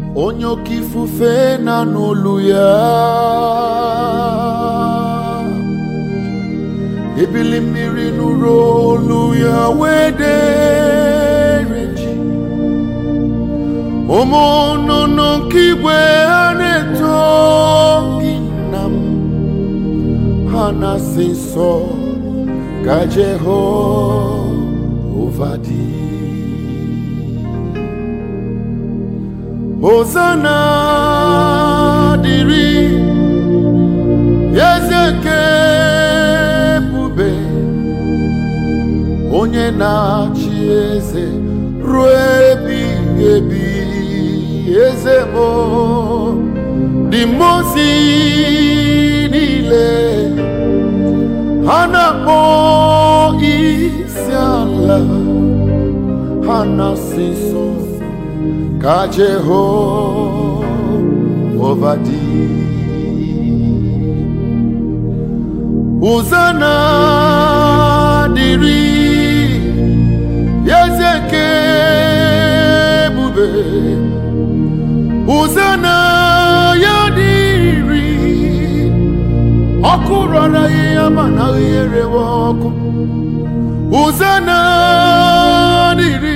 onye oke ifufe na n'olu ya, ebili mmiri nụrụ olu ya wee dere ji, ụmụ nnụnụ nke igwe ha na-eto gị nna m, ha na-asị nsọ ka Jehova dị. Hosanna dịrị eze nke ebube, onye na-achị eze ruo ebighị ebi. Eze mo dị mozi niile ha na-akpọ isi ala, ha na-asị nsọ ka Jehova dị. Hosanna dịrị eze nke ebube, Hosanna ya dịrị ọkụ rọrọ ya ma naghị erewe ọkụ. Hosanna dịrị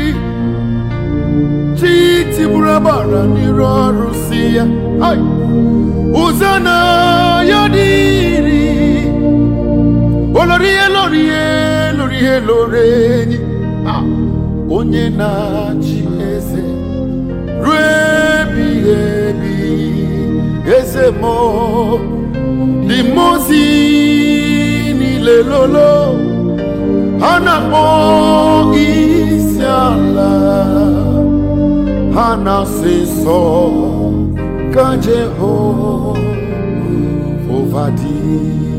tiburu agbara n'iru ọrụsị ya. Hosanna ya dịrị olorie lorie lorie lorenyi, onye na-achị eze ruo ebighị ebi. Eze mo dị mozi niile lolo ha na-akpọ isi ala, ha na-asị nsọ ka Jehova dị.